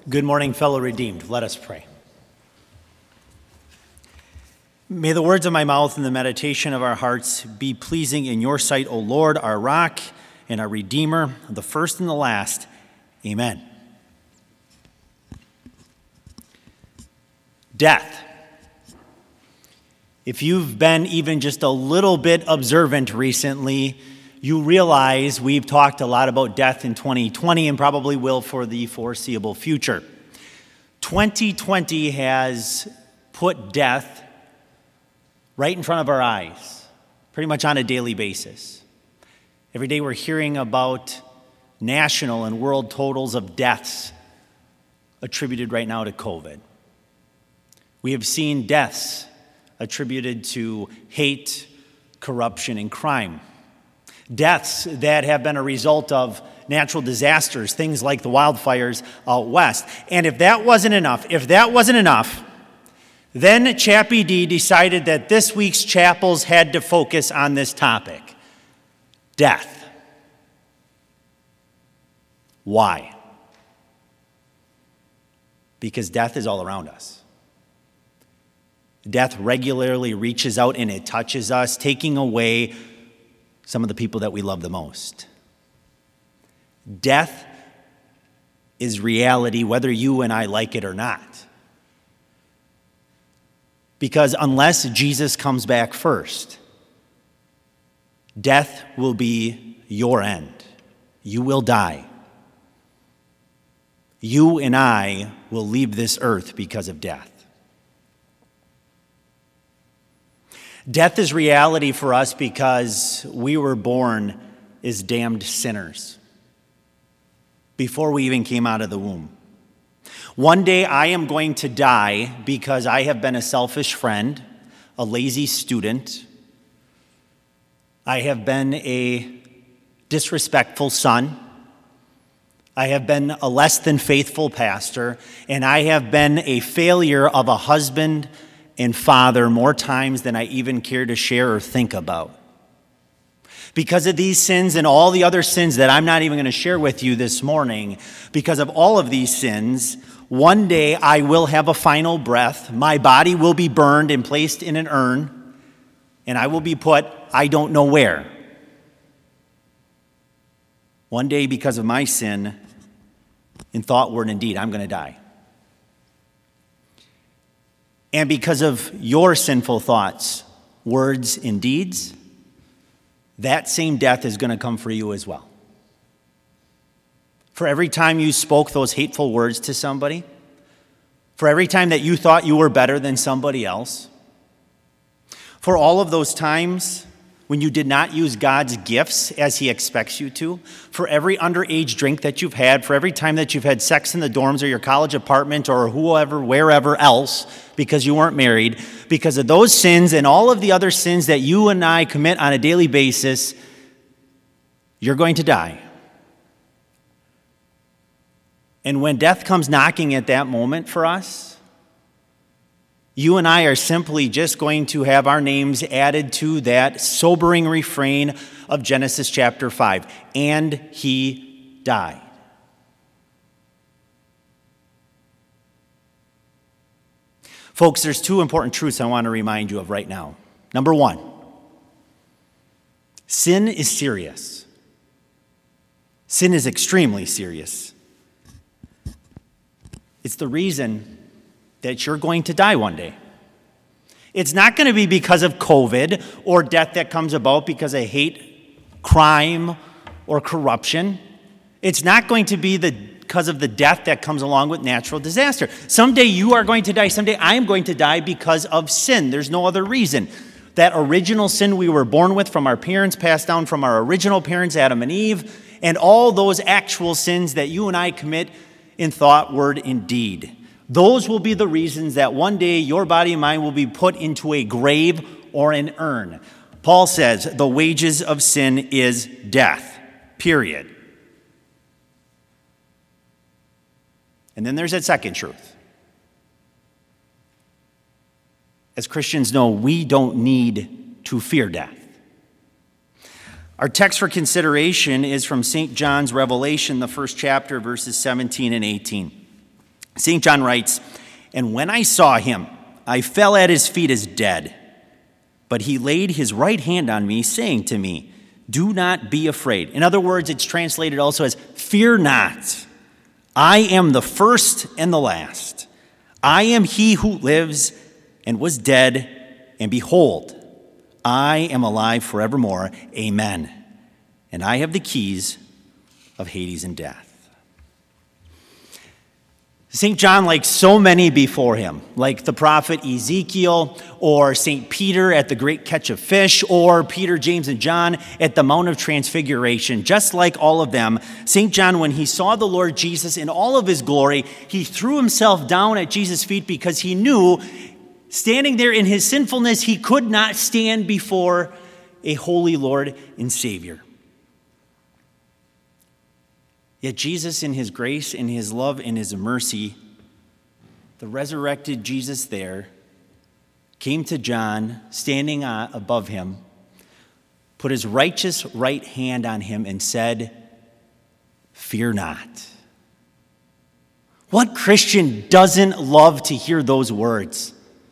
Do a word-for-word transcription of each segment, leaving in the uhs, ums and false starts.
Good morning, fellow redeemed. Let us pray. May the words of my mouth and the meditation of our hearts be pleasing in your sight, O Lord, our rock and our redeemer, the first and the last. Amen. Death. If you've been even just a little bit observant recently, you realize we've talked a lot about death in twenty twenty and probably will for the foreseeable future. twenty twenty has put death right in front of our eyes, pretty much on a daily basis. Every day we're hearing about national and world totals of deaths attributed right now to COVID. We have seen deaths attributed to hate, corruption, and crime. Deaths that have been a result of natural disasters, things like the wildfires out west. And if that wasn't enough, if that wasn't enough, then Chappie D decided that this week's chapels had to focus on this topic: death. Why? Because death is all around us. Death regularly reaches out and it touches us, taking away some of the people that we love the most. Death is reality, whether you and I like it or not. Because unless Jesus comes back first, death will be your end. You will die. You and I will leave this earth because of death. Death is reality for us because we were born as damned sinners before we even came out of the womb. One day I am going to die because I have been a selfish friend, a lazy student. I have been a disrespectful son. I have been a less than faithful pastor, and I have been a failure of a husband and father more times than I even care to share or think about. Because of these sins and all the other sins that I'm not even going to share with you this morning, because of all of these sins, one day I will have a final breath. My body will be burned and placed in an urn, and I will be put, I don't know where. One day, because of my sin, in thought, word, and deed, I'm going to die. And because of your sinful thoughts, words, and deeds, that same death is going to come for you as well. For every time you spoke those hateful words to somebody, for every time that you thought you were better than somebody else, for all of those times when you did not use God's gifts as He expects you to, for every underage drink that you've had, for every time that you've had sex in the dorms or your college apartment or whoever, wherever else, because you weren't married, because of those sins and all of the other sins that you and I commit on a daily basis, you're going to die. And when death comes knocking at that moment for us, you and I are simply just going to have our names added to that sobering refrain of Genesis chapter five. And he died. Folks, there's two important truths I want to remind you of right now. Number one, sin is serious. Sin is extremely serious. It's the reason that you're going to die one day. It's not going to be because of COVID or death that comes about because of hate, crime, or corruption. It's not going to be the, because of the death that comes along with natural disaster. Someday you are going to die. Someday I am going to die because of sin. There's no other reason. That original sin we were born with from our parents, passed down from our original parents, Adam and Eve, and all those actual sins that you and I commit in thought, word, and deed. Those will be the reasons that one day your body and mind will be put into a grave or an urn. Paul says the wages of sin is death, period. And then there's that second truth. As Christians know, we don't need to fear death. Our text for consideration is from Saint John's Revelation, the first chapter, verses seventeen and eighteen. Saint John writes, "And when I saw him, I fell at his feet as dead. But he laid his right hand on me, saying to me, 'Do not be afraid.'" In other words, it's translated also as, "Fear not. I am the first and the last. I am he who lives and was dead, and behold, I am alive forevermore. Amen. And I have the keys of Hades and death." Saint John, like so many before him, like the prophet Ezekiel, or Saint Peter at the great catch of fish, or Peter, James, and John at the Mount of Transfiguration, just like all of them, Saint John, when he saw the Lord Jesus in all of his glory, he threw himself down at Jesus' feet because he knew, standing there in his sinfulness, he could not stand before a holy Lord and Savior. Yet Jesus, in his grace, in his love, in his mercy, the resurrected Jesus there, came to John, standing above him, put his righteous right hand on him and said, "Fear not." What Christian doesn't love to hear those words?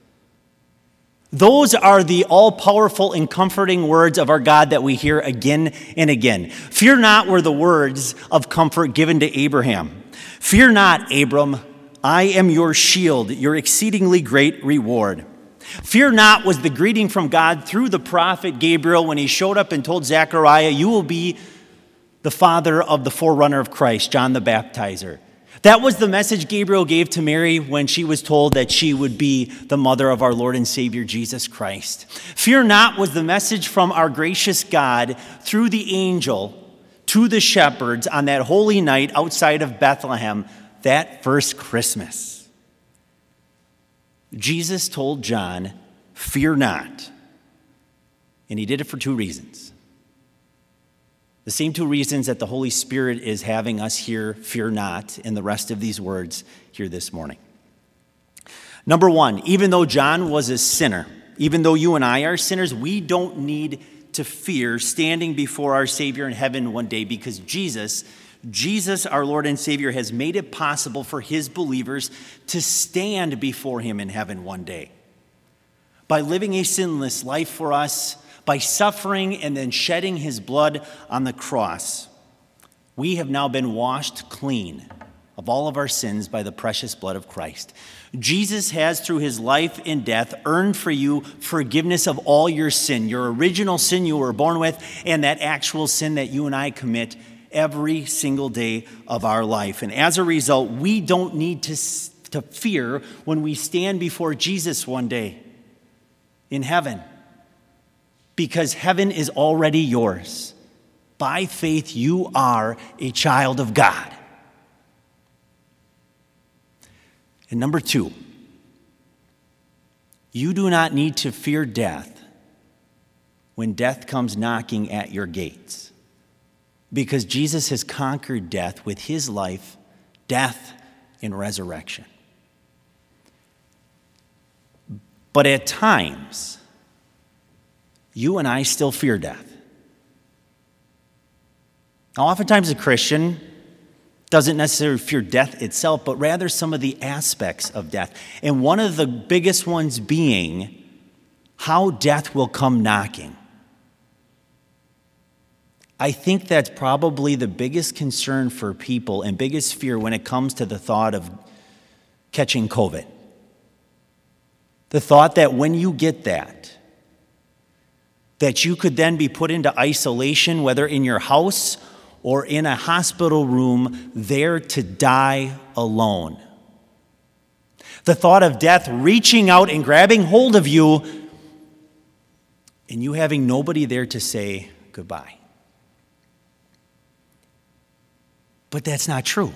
Those are the all-powerful and comforting words of our God that we hear again and again. Fear not were the words of comfort given to Abraham. "Fear not, Abram, I am your shield, your exceedingly great reward." Fear not was the greeting from God through the prophet Gabriel when he showed up and told Zechariah, "You will be the father of the forerunner of Christ, John the Baptizer." That was the message Gabriel gave to Mary when she was told that she would be the mother of our Lord and Savior, Jesus Christ. Fear not was the message from our gracious God through the angel to the shepherds on that holy night outside of Bethlehem, that first Christmas. Jesus told John, "Fear not." And he did it for two reasons. The same two reasons that the Holy Spirit is having us hear "fear not" in the rest of these words here this morning. Number one, even though John was a sinner, even though you and I are sinners, we don't need to fear standing before our Savior in heaven one day, because Jesus, Jesus, our Lord and Savior, has made it possible for his believers to stand before him in heaven one day. By living a sinless life for us, by suffering and then shedding his blood on the cross, we have now been washed clean of all of our sins by the precious blood of Christ. Jesus has, through his life and death, earned for you forgiveness of all your sin, your original sin you were born with, and that actual sin that you and I commit every single day of our life. And as a result, we don't need to, to fear when we stand before Jesus one day in heaven, because heaven is already yours. By faith, you are a child of God. And number two, you do not need to fear death when death comes knocking at your gates, because Jesus has conquered death with his life, death, and resurrection. But at times, you and I still fear death. Now, oftentimes a Christian doesn't necessarily fear death itself, but rather some of the aspects of death. And one of the biggest ones being how death will come knocking. I think that's probably the biggest concern for people and biggest fear when it comes to the thought of catching COVID. The thought that when you get that, that you could then be put into isolation, whether in your house or in a hospital room, there to die alone. The thought of death reaching out and grabbing hold of you, and you having nobody there to say goodbye. But that's not true.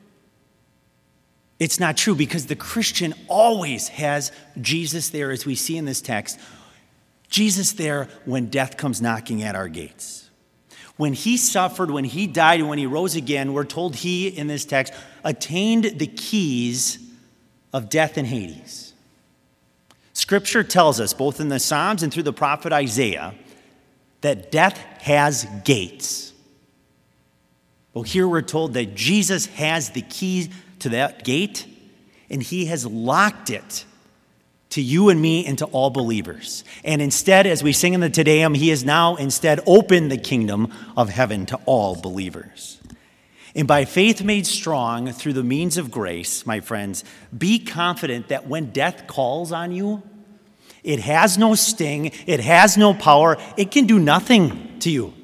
It's not true, because the Christian always has Jesus there, as we see in this text. Jesus there when death comes knocking at our gates. When he suffered, when he died, and when he rose again, we're told he, in this text, attained the keys of death and Hades. Scripture tells us, both in the Psalms and through the prophet Isaiah, that death has gates. Well, here we're told that Jesus has the key to that gate, And he has locked it to you and me and to all believers. And instead, as we sing in the Te Deum, he has now instead opened the kingdom of heaven to all believers. And by faith made strong through the means of grace, my friends, be confident that when death calls on you, it has no sting, it has no power, it can do nothing to you.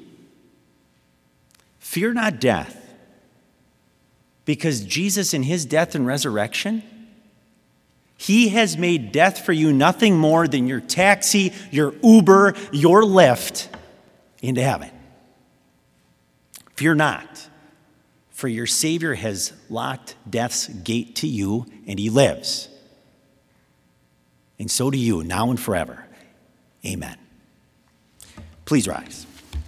Fear not death, because Jesus in his death and resurrection, he has made death for you nothing more than your taxi, your Uber, your Lyft into heaven. Fear not, for your Savior has locked death's gate to you, and he lives. And so do you, now and forever. Amen. Please rise.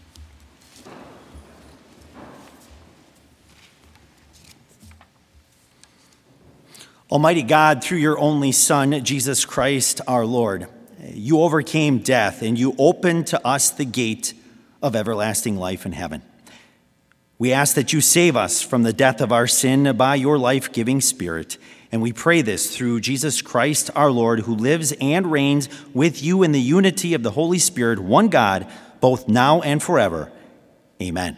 Almighty God, through your only Son, Jesus Christ our Lord, you overcame death and you opened to us the gate of everlasting life in heaven. We ask that you save us from the death of our sin by your life-giving Spirit, and we pray this through Jesus Christ our Lord, who lives and reigns with you in the unity of the Holy Spirit, one God, both now and forever. Amen.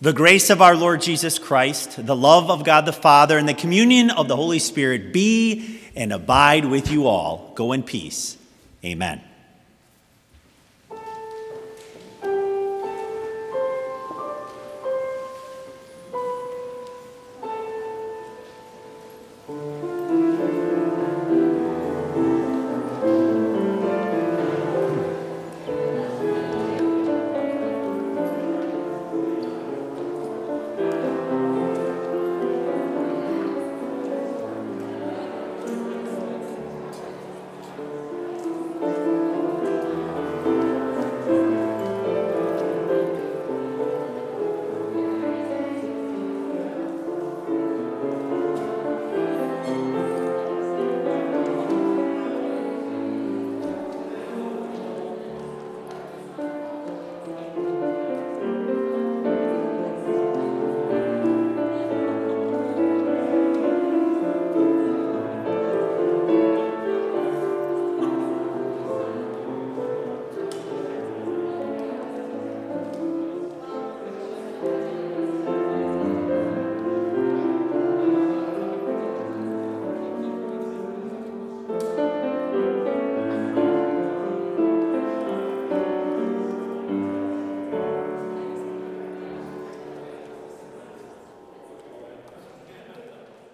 The grace of our Lord Jesus Christ, the love of God the Father, and the communion of the Holy Spirit be and abide with you all. Go in peace. Amen.